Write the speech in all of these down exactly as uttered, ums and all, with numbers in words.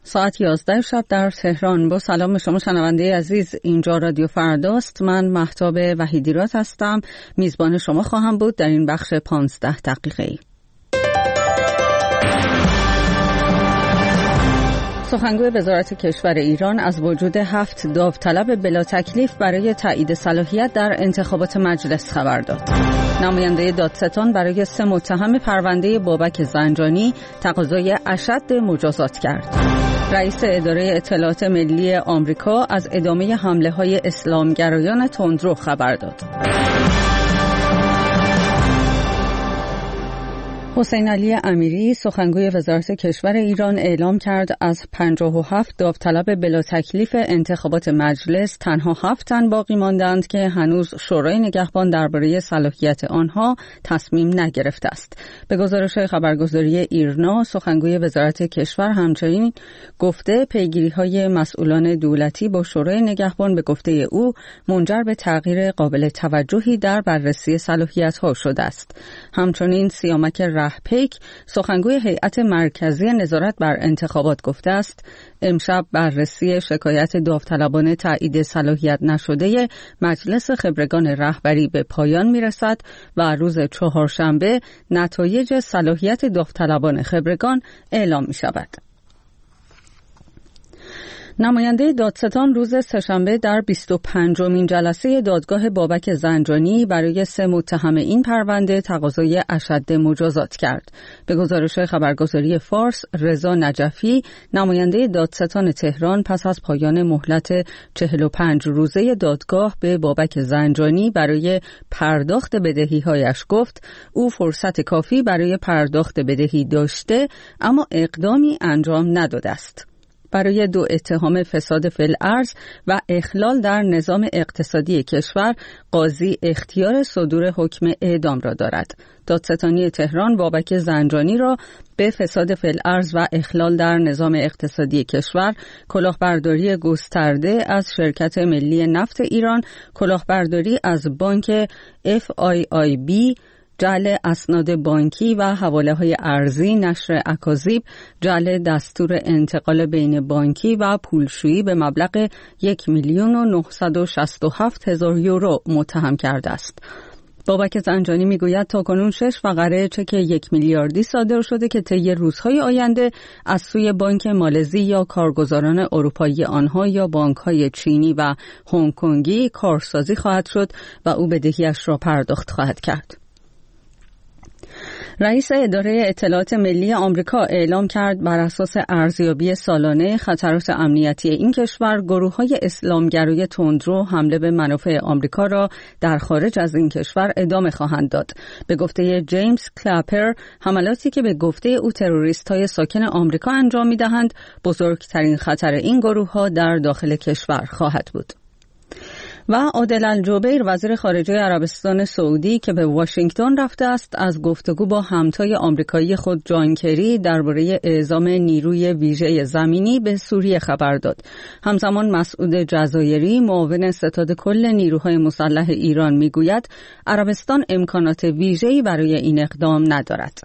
ساعت یازده شب در تهران. با سلام شما شنونده عزیز، اینجا رادیو فرداست. من مهتاب وحیدیرات هستم، میزبان شما خواهم بود در این بخش پانزده دقیقه‌ای. سخنگوی وزارت کشور ایران از وجود هفت داوطلب بلا تکلیف برای تایید صلاحیت در انتخابات مجلس خبر داد. نماینده دادستان برای سه متهم پرونده بابک زنجانی تقاضای اشد مجازات کرد. رئیس اداره اطلاعات ملی آمریکا از ادامه حمله‌های اسلامگرایان تندرو خبر داد. حسین علی امیری سخنگوی وزارت کشور ایران اعلام کرد از پنجاه و هفت داوطلب بلا تکلیف انتخابات مجلس تنها هفت تن باقی ماندند که هنوز شورای نگهبان درباره صلاحیت آنها تصمیم نگرفته است. به گزارش خبرگزاری ایرنا، سخنگوی وزارت کشور همچنین گفته پیگیری‌های مسئولان دولتی با شورای نگهبان به گفته او منجر به تغییر قابل توجهی در بررسی صلاحیت‌ها شده است. همچنین سیامک پیک سخنگوی هیئت مرکزی نظارت بر انتخابات گفته است امشب بررسی شکایت داوطلبان تایید صلاحیت نشده مجلس خبرگان رهبری به پایان میرسد و روز چهارشنبه نتایج صلاحیت داوطلبان خبرگان اعلام می شود. نماینده دادستان روز سه‌شنبه در بیست و پنجمین جلسه دادگاه بابک زنجانی برای سه متهم این پرونده تقاضای اشد مجازات کرد. به گزارش خبرگزاری فارس، رضا نجفی نماینده دادستان تهران پس از پایان مهلت چهل و پنج روزه دادگاه به بابک زنجانی برای پرداخت بدهی‌هایش گفت او فرصت کافی برای پرداخت بدهی داشته اما اقدامی انجام نداده است. برای دو اتهام فساد فی الارض و اخلال در نظام اقتصادی کشور قاضی اختیار صدور حکم اعدام را دارد. دادستانی تهران بابک زنجانی را به فساد فی الارض و اخلال در نظام اقتصادی کشور، کلاهبرداری گسترده از شرکت ملی نفت ایران، کلاهبرداری از بانک اف آی آی بی، جعل اسناد بانکی و حواله‌های ارزی، نشر اکاذیب، جعل دستور انتقال بین بانکی و پولشویی به مبلغ یک میلیون و نهصد و شصت و هفت هزار یورو متهم کرده است. بابک زنجانی میگوید تاکنون شش فقره چک یک میلیاردی صادر شده که طی روزهای آینده از سوی بانک مالزی یا کارگزاران اروپایی آنها یا بانک‌های چینی و هنگ کنگی کارسازی خواهد شد و او بدهیش را پرداخت خواهد کرد. رئیس اداره اطلاعات ملی آمریکا اعلام کرد بر اساس ارزیابی سالانه خطرات امنیتی این کشور، گروه‌های اسلامگرای تندرو حمله به منافع آمریکا را در خارج از این کشور ادامه خواهند داد. به گفته جیمز کلاپر، حملاتی که به گفته او تروریست‌های ساکن آمریکا انجام می‌دهند، بزرگترین خطر این گروه‌ها در داخل کشور خواهد بود. و عادل الجبیر وزیر خارجه عربستان سعودی که به واشنگتن رفته است از گفتگو با همتای آمریکایی خود جان کری درباره اعزام نیروی ویژه زمینی به سوریه خبر داد. همزمان مسعود جزایری معاون ستاد کل نیروهای مسلح ایران میگوید عربستان امکانات ویژه‌ای برای این اقدام ندارد.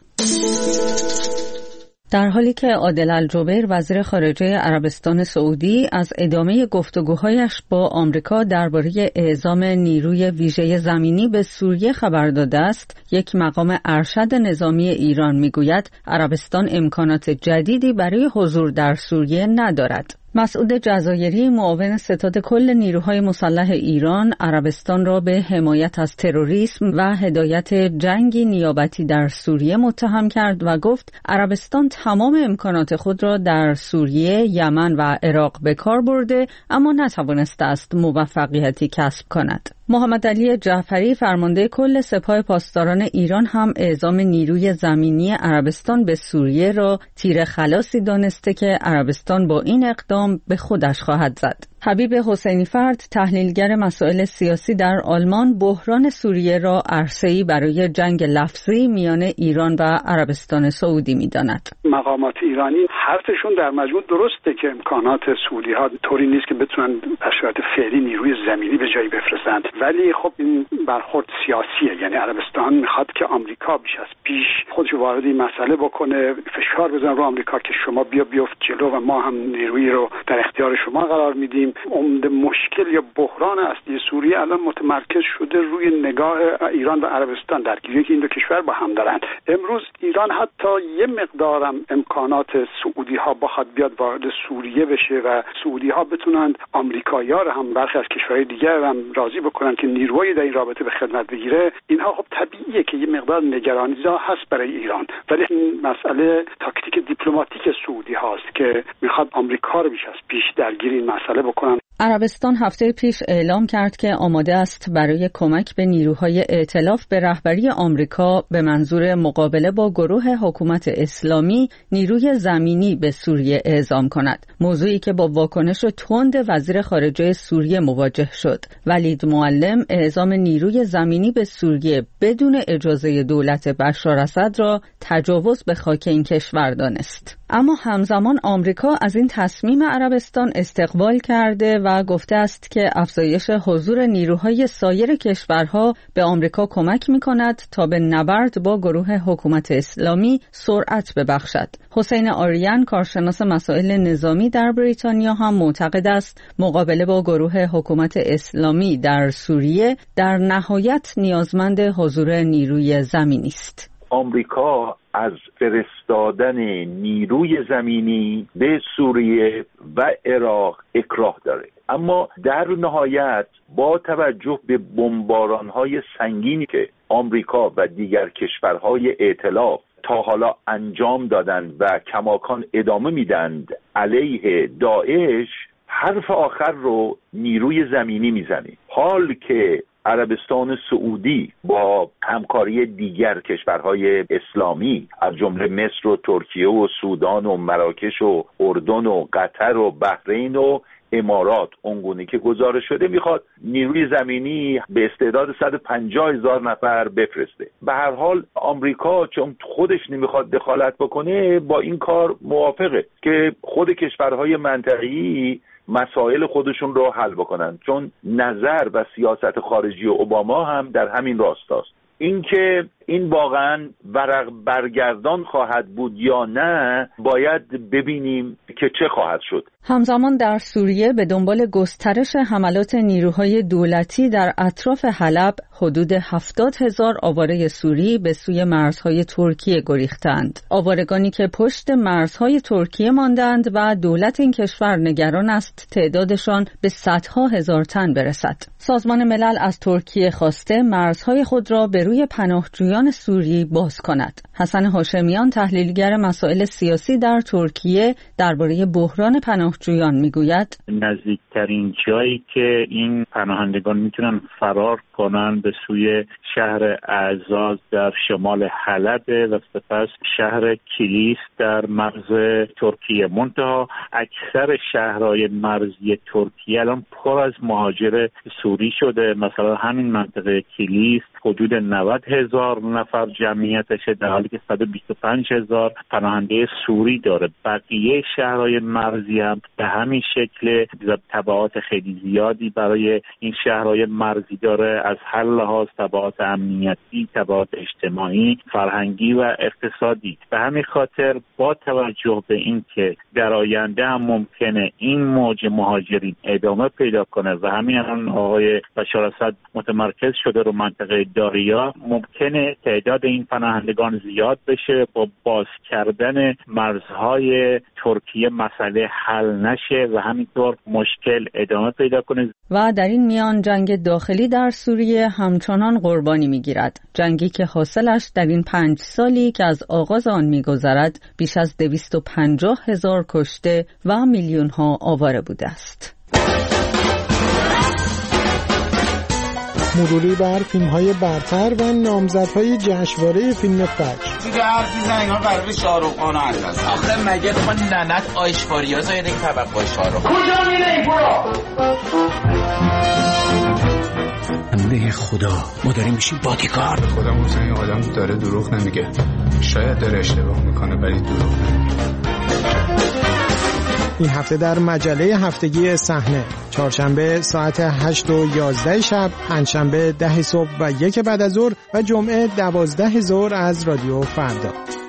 در حالی که عادل الجبیر وزیر خارجه عربستان سعودی از ادامه گفتگوهایش با آمریکا درباره اعزام نیروی ویژه زمینی به سوریه خبر داده است، یک مقام ارشد نظامی ایران میگوید عربستان امکانات جدیدی برای حضور در سوریه ندارد. مسعود جزایری معاون ستاد کل نیروهای مسلح ایران عربستان را به حمایت از تروریسم و هدایت جنگی نیابتی در سوریه متهم کرد و گفت عربستان تمام امکانات خود را در سوریه، یمن و عراق به کار برده اما نتوانسته است موفقیتی کسب کند. محمد علی جعفری فرمانده کل سپاه پاسداران ایران هم اعزام نیروی زمینی عربستان به سوریه را تیر خلاصی دانسته که عربستان با این اقدام به خودش خواهد زد. حبیب حسینی فرد، تحلیلگر مسائل سیاسی در آلمان، بحران سوریه را عرصه‌ای برای جنگ لفظی میان ایران و عربستان سعودی می‌داند. مقامات ایرانی حرفشون در مجموع درسته که امکانات سعودی‌ها طوری نیست که بتونن در شرایط فعلی نیروی زمینی به جایی بفرستند، ولی خب این برخورد سیاسیه، یعنی عربستان میخواد که آمریکا بیش از پیش خودش وارد این مسئله بکنه، فشار بزنه رو آمریکا که شما بیا بیفت جلو و ما هم نیرویی رو در اختیار شما قرار میدیم. عمده مشکل یا بحران اصلی سوریه الان متمرکز شده روی نگاه ایران و عربستان درگیری که این دو کشور با هم دارن. امروز ایران حتی یه مقدارم امکانات سعودی ها بخواد بیاد وارد سوریه بشه و سعودی ها بتونن آمریکایی‌ها رو هم برخی از کشورهای دیگر هم راضی بکنن که نیروی در این رابطه به خدمت بگیره، اینها خب طبیعیه که یه مقدار نگرانی هست برای ایران، ولی این مسئله تاکتیک دیپلماتیک سعودی هاست که میخواد آمریکا رو بیش از پیش درگیر این مسئله بکنن. عربستان هفته پیش اعلام کرد که آماده است برای کمک به نیروهای ائتلاف به رهبری آمریکا به منظور مقابله با گروه حکومت اسلامی نیروی زمینی به سوریه اعزام کند، موضوعی که با واکنش تند وزیر خارجه سوریه مواجه شد. ولید معلم اعزام نیروی زمینی به سوریه بدون اجازه دولت بشار اسد را تجاوز به خاک این کشور دانست. اما همزمان آمریکا از این تصمیم عربستان استقبال کرده و گفته است که افزایش حضور نیروهای سایر کشورها به آمریکا کمک می‌کند تا به نبرد با گروه حکومت اسلامی سرعت ببخشد. حسین آریان، کارشناس مسائل نظامی در بریتانیا، هم معتقد است مقابله با گروه حکومت اسلامی در سوریه در نهایت نیازمند حضور نیروی زمینی است. آمریکا از فرستادن نیروی زمینی به سوریه و عراق اکراه داره، اما در نهایت با توجه به بمباران‌های سنگینی که آمریکا و دیگر کشورهای ائتلاف تا حالا انجام دادند و کماکان ادامه میدند علیه داعش، حرف آخر رو نیروی زمینی میزنه. حال که عربستان سعودی با همکاری دیگر کشورهای اسلامی از جمله مصر و ترکیه و سودان و مراکش و اردن و قطر و بحرین و امارات اونگونه که گزارش شده میخواد نیروی زمینی به استعداد صد و پنجاه هزار نفر بفرسته. به هر حال آمریکا چون خودش نمیخواد دخالت بکنه با این کار موافقه که خود کشورهای منطقه‌ای مسائل خودشون رو حل بکنن، چون نظر و سیاست خارجی اوباما هم در همین راستاست. اینکه این واقعا ورق برگردان خواهد بود یا نه باید ببینیم که چه خواهد شد. همزمان در سوریه به دنبال گسترش حملات نیروهای دولتی در اطراف حلب حدود هفتاد هزار آواره سوری به سوی مرزهای ترکیه گریختند. آوارگانی که پشت مرزهای ترکیه ماندند و دولت این کشور نگران است تعدادشان به صدها هزار تن برسد. سازمان ملل از ترکیه خواسته مرزهای خود را به روی پناهجویان سوری باز کند. حسن هاشمیان، تحلیلگر مسائل سیاسی در ترکیه، درباره بحران پناهجویان میگوید نزدیکترین جایی که این پناهندگان میتونن فرار کنن به سوی شهر اعزاز در شمال حلب و سپس شهر کلیس در مرز ترکیه. منتها اکثر شهرهای مرزی ترکیه الان پر از مهاجر سوری شده. مثلا همین منطقه کلیس حدود نود هزار نفر جمعیتشه، در حالی که صد و بیست و پنج هزار پناهنده سوری داره. بقیه شهرهای مرزی هم به همین شکل تبعات خیلی زیادی برای این شهرهای مرزی داره، از هر لحاظ تبعات امنیتی، تبعات اجتماعی، فرهنگی و اقتصادی. به همین خاطر با توجه به این که در آینده هم ممکنه این موج مهاجرین ادامه پیدا کنه و همین الان آقای بشار اسد متمرکز شده رو منطقه داریا، ممکنه تعداد این پناهندگان زیاد بشه. با باز کردن مرزهای ترکیه مسئله حل نشه و همینطور مشکل ادامه پیدا کنه. و در این میان جنگ داخلی در سوریه همچنان قربانی میگیرد. جنگی که حاصلش در این پنج سالی که از آغاز آن میگذرد بیش از دویست و پنجاه هزار کشته و میلیون ها آواره بوده است. مروری بر فیلم‌های برتر و نامزدهای جشنواره فیلم فجر. دیگه حرف میزنن اینا قرار شاهرخ خان عزیز. آخه مگه ما ننت آیشواریا زاید یک طبقه شاهرخ. کجا میری برو؟ بنده خدا ما داریم میشیم بادیگارد. خدا موسی این آدم داره دروغ نمیگه. شاید داره اشتباه میکنه ولی دروغ نمیگه. این هفته در مجله هفتگی صحنه، چهارشنبه ساعت هشت و یازده شب، پنجشنبه ده صبح و یک بعد از ظهر و جمعه دوازده ظهر از رادیو فردا.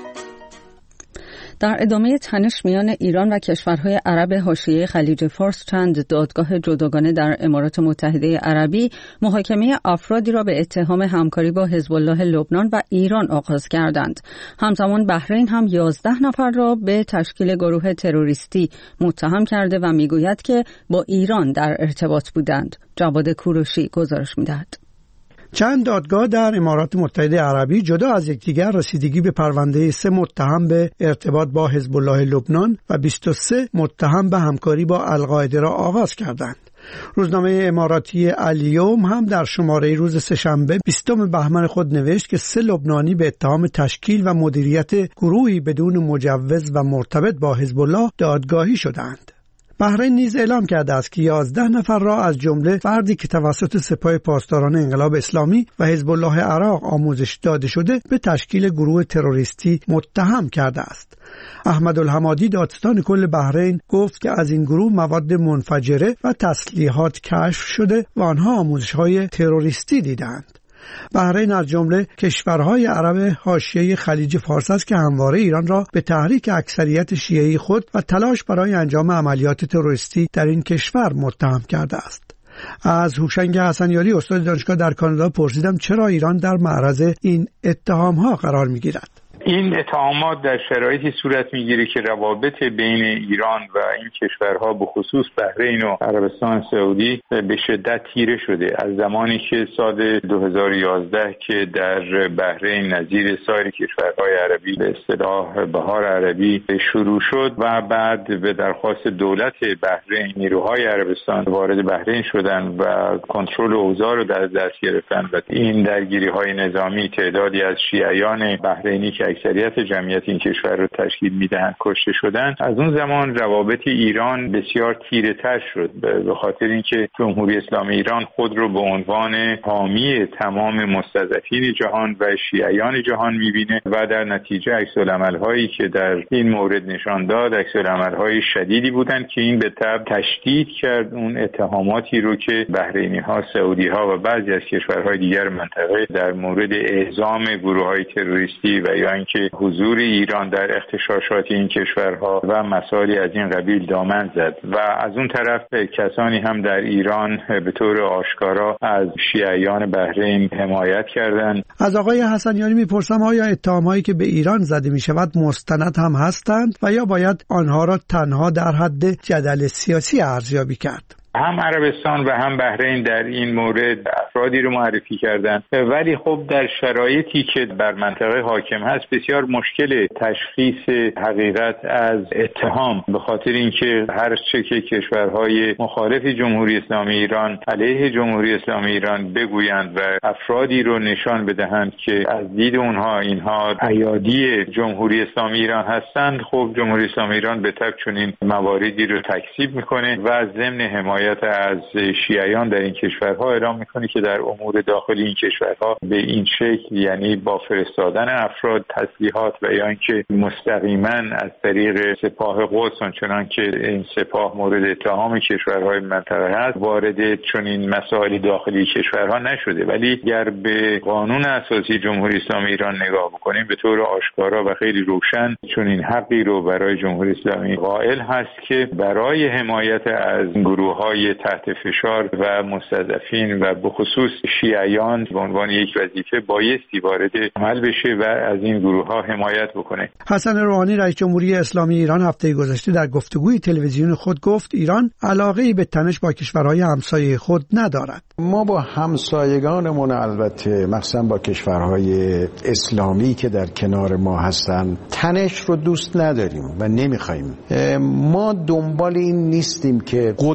در ادامه تنش میان ایران و کشورهای عرب حاشیه خلیج فارس، چند دادگاه جداگانه در امارات متحده عربی محاکمه افرادی را به اتهام همکاری با حزب الله لبنان و ایران آغاز کردند. همزمان بحرین هم یازده نفر را به تشکیل گروه تروریستی متهم کرده و میگوید که با ایران در ارتباط بودند. جواد کوروشی گزارش میدهد. چند دادگاه در امارات متحده عربی جدا از یکدیگر رسیدگی به پرونده سه متهم به ارتباط با حزب الله لبنان و بیست و سه متهم به همکاری با القاعده را آغاز کردند. روزنامه اماراتی الیوم هم در شماره روز سه‌شنبه بیستم بهمن خود نوشت که سه لبنانی به اتهام تشکیل و مدیریت گروهی بدون مجوز و مرتبط با حزب الله دادگاهی شدند. بحرین نیز اعلام کرده است که یازده نفر را از جمله فردی که توسط سپاه پاسداران انقلاب اسلامی و حزب الله عراق آموزش داده شده به تشکیل گروه تروریستی متهم کرده است. احمد الحمادی دادستان کل بحرین گفت که از این گروه مواد منفجره و تسلیحات کشف شده و آنها آموزش‌های تروریستی دیدند. بحرین از جمله کشورهای عرب حاشیه خلیج فارس است که همواره ایران را به تحریک اکثریت شیعی خود و تلاش برای انجام عملیات تروریستی در این کشور متهم کرده است. از هوشنگ حسنیاری استاد دانشگاه در کانادا پرسیدم چرا ایران در معرض این اتهام‌ها قرار می‌گیرد. این اتهامات در شرایطی صورت میگیره که روابط بین ایران و این کشورها به خصوص بحرین و عربستان سعودی به شدت تیره شده. از زمانی که سال دو هزار و یازده که در بحرین نظیر سایر کشورهای عربی به اصطلاح بهار عربی شروع شد و بعد به درخواست دولت بحرین نیروهای عربستان وارد بحرین شدن و کنترل اوضاع رو در دست گرفتن و این درگیری‌های نظامی تعدادی از شیعیان بحرینی که اکثریت جمعیت این کشور رو تشکیل میدهند کشته شدن. از اون زمان روابط ایران بسیار تیره تر شد به خاطر اینکه جمهوری اسلامی ایران خود رو به عنوان حامی تمام مستضعفین جهان و شیعیان جهان میبینه و در نتیجه عکس‌العمل هایی که در این مورد نشان داد عکس‌العمل های شدیدی بودند که این به تبع تشدید کرد اون اتهاماتی رو که بحرینی ها، سعودی ها و بعضی از کشورهای دیگر منطقه در مورد اعزام گروه های تروریستی و یا اینکه حضور ایران در اغتشاشات این کشورها و مسائلی از این قبیل دامن زد و از اون طرف کسانی هم در ایران به طور آشکارا از شیعیان بحرین حمایت کردند. از آقای حسنیانی میپرسم آیا اتهامایی که به ایران زده میشود مستند هم هستند و یا باید آنها را تنها در حد جدل سیاسی ارزیابی کرد؟ هم عربستان و هم بحرین در این مورد افرادی رو معرفی کردن، ولی خب در شرایطی که بر منطقه حاکم هست بسیار مشکل تشخیص حقیقت از اتهام، به خاطر اینکه هر چه که کشورهای مخالف جمهوری اسلامی ایران علیه جمهوری اسلامی ایران بگویند و افرادی رو نشان بدهند که از دید اونها اینها ایادی جمهوری اسلامی ایران هستند، خب جمهوری اسلامی ایران به تبع چنین مواردی رو تکذیب میکنه و ضمن حمایت از شیعیان در این کشورها اعلام میکنه که در امور داخلی این کشورها به این شکل، یعنی با فرستادن افراد تسلیحات و یا اینکه مستقیما از طریق سپاه قدس، چنان که این سپاه مورد اتهام کشورهای منطقه هست، وارد چنین مسائل داخلی کشورها نشده. ولی اگر به قانون اساسی جمهوری اسلامی ایران نگاه بکنیم به طور آشکارا و خیلی روشن چنین حقی رو برای جمهوری اسلامی قائل هست که برای حمایت از گروه‌های تحت فشار و مستضعفین و به خصوص شیعیان به عنوان یک وظیفه بایستی وارد عمل بشه و از این گروه ها حمایت بکنه. حسن روحانی رئیس جمهوری اسلامی ایران هفته گذشته در گفتگوی تلویزیون خود گفت ایران علاقه‌ای به تنش با کشورهای همسایه خود ندارد. ما با همسایگانمون البته مخصوصا با کشورهای اسلامی که در کنار ما هستن تنش رو دوست نداریم و نمیخوایم. ما دنبال این نیستیم که قدرت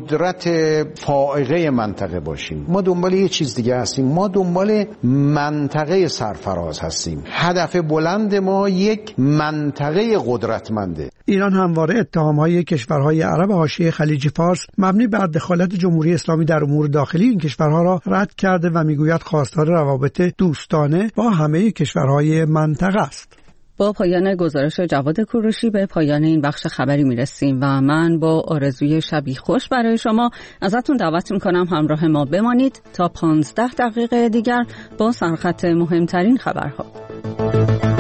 قدرت فائقه منطقه باشیم. ما دنبال یه چیز دیگه هستیم. ما دنبال منطقه سرفراز هستیم. هدف بلند ما یک منطقه قدرتمنده. ایران همواره اتهام‌های کشورهای عرب حاشیه خلیج فارس مبنی بر دخالت جمهوری اسلامی در امور داخلی این کشورها را رد کرده و میگوید خواستار روابط دوستانه با همه کشورهای منطقه است. با پایان گزارش جواد کوروشی به پایان این بخش خبری میرسیم و من با آرزوی شبی خوش برای شما ازتون دعوت میکنم همراه ما بمانید تا پانزده دقیقه دیگر با سرخط مهمترین خبرها.